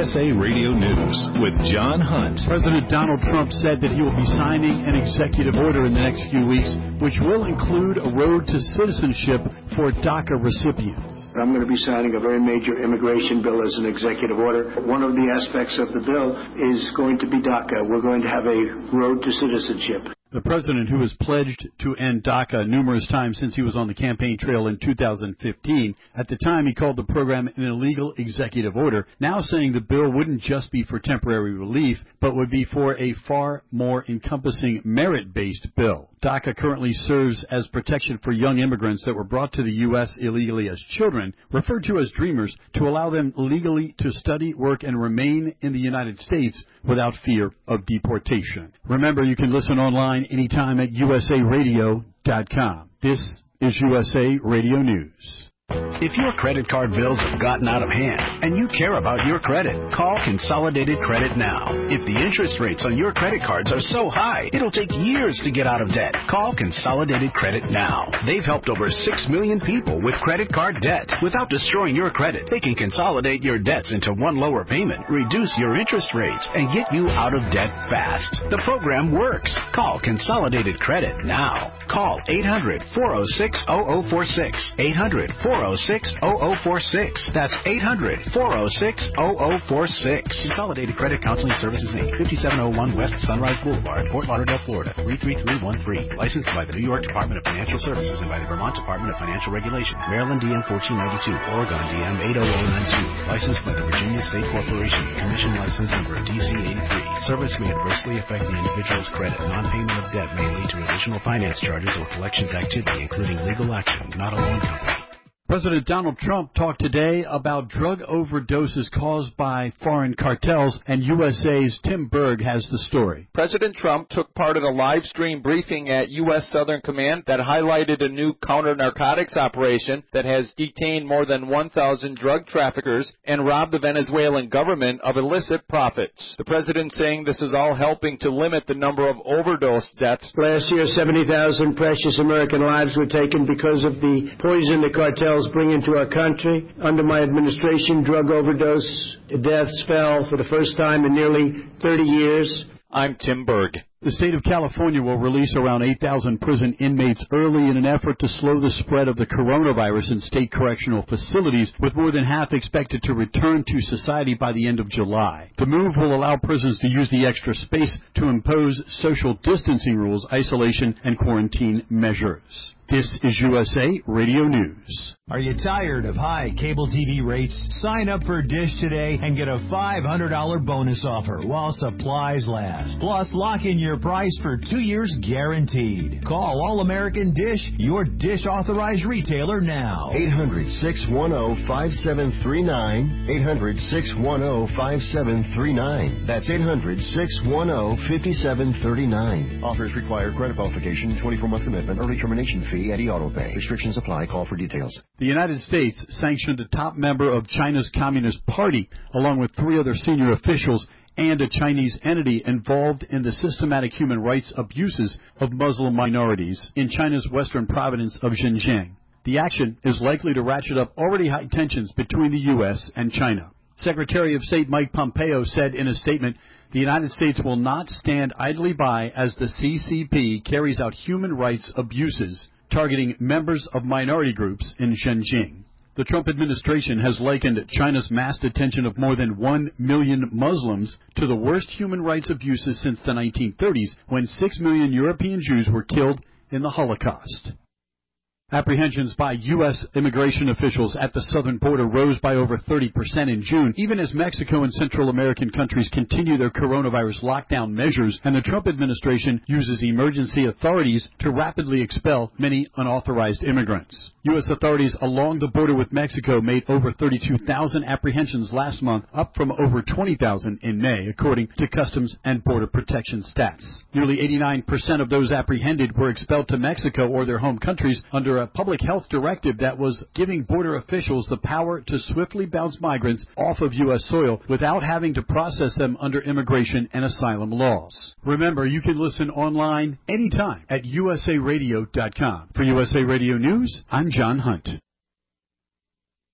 USA Radio News with John Hunt. President Donald Trump said that he will be signing an executive order in the next few weeks, which will include a road to citizenship for DACA recipients. I'm going to be signing a very major immigration bill as an executive order. One of the aspects of the bill is going to be DACA. We're going to have a road to citizenship. The president, who has pledged to end DACA numerous times since he was on the campaign trail in 2015, at the time he called the program an illegal executive order, now saying the bill wouldn't just be for temporary relief, but would be for a far more encompassing merit-based bill. DACA currently serves as protection for young immigrants that were brought to the U.S. illegally as children, referred to as dreamers, to allow them legally to study, work, and remain in the United States without fear of deportation. Remember, you can listen online anytime at usaradio.com. This is USA Radio News. If your credit card bills have gotten out of hand and you care about your credit, call Consolidated Credit now. If the interest rates on your credit cards are so high, it'll take years to get out of debt. Call Consolidated Credit now. They've helped over 6 million people with credit card debt. Without destroying your credit, they can consolidate your debts into one lower payment, reduce your interest rates, and get you out of debt fast. The program works. Call Consolidated Credit now. Call 800-406-0046. 800-406-0046. That's 800-406-0046. Consolidated Credit Counseling Services, Inc., 5701 West Sunrise Boulevard, Fort Lauderdale, Florida, 33313. Licensed by the New York Department of Financial Services and by the Vermont Department of Financial Regulation. Maryland DM 1492, Oregon DM 80092. Licensed by the Virginia State Corporation. Commission license number DC 83. Service may adversely affect the individual's credit. Non-payment of debt may lead to additional finance charges or collections activity, including legal action, not a loan company. President Donald Trump talked today about drug overdoses caused by foreign cartels, and USA's Tim Berg has the story. President Trump took part in a live stream briefing at U.S. Southern Command that highlighted a new counter-narcotics operation that has detained more than 1,000 drug traffickers and robbed the Venezuelan government of illicit profits. The president saying this is all helping to limit the number of overdose deaths. Last year, 70,000 precious American lives were taken because of the poison the cartels bring into our country. Under my administration, drug overdose deaths fell for the first time in nearly 30 years. I'm Tim Berg. The state of California will release around 8,000 prison inmates early in an effort to slow the spread of the coronavirus in state correctional facilities, with more than half expected to return to society by the end of July. The move will allow prisons to use the extra space to impose social distancing rules, isolation, and quarantine measures. This is USA Radio News. Are you tired of high cable TV rates? Sign up for Dish today and get a $500 bonus offer while supplies last. Plus, lock in your price for 2 years guaranteed. Call All American Dish, your Dish authorized retailer now. 800-610-5739. 800-610-5739. That's 800-610-5739. Offers require credit qualification, 24-month commitment, early termination fee, Eddie Auto Pay. Restrictions apply. Call for details. The United States sanctioned a top member of China's Communist Party, along with 3 other senior officials, and a Chinese entity involved in the systematic human rights abuses of Muslim minorities in China's western province of Xinjiang. The action is likely to ratchet up already high tensions between the U.S. and China. Secretary of State Mike Pompeo said in a statement, the United States will not stand idly by as the CCP carries out human rights abuses targeting members of minority groups in Xinjiang. The Trump administration has likened China's mass detention of more than 1 million Muslims to the worst human rights abuses since the 1930s, when 6 million European Jews were killed in the Holocaust. Apprehensions by U.S. immigration officials at the southern border rose by over 30% in June, even as Mexico and Central American countries continue their coronavirus lockdown measures, and the Trump administration uses emergency authorities to rapidly expel many unauthorized immigrants. U.S. authorities along the border with Mexico made over 32,000 apprehensions last month, up from over 20,000 in May, according to Customs and Border Protection stats. Nearly 89% of those apprehended were expelled to Mexico or their home countries under a public health directive that was giving border officials the power to swiftly bounce migrants off of U.S. soil without having to process them under immigration and asylum laws. Remember, you can listen online anytime at usaradio.com. For USA Radio News, I'm John Hunt.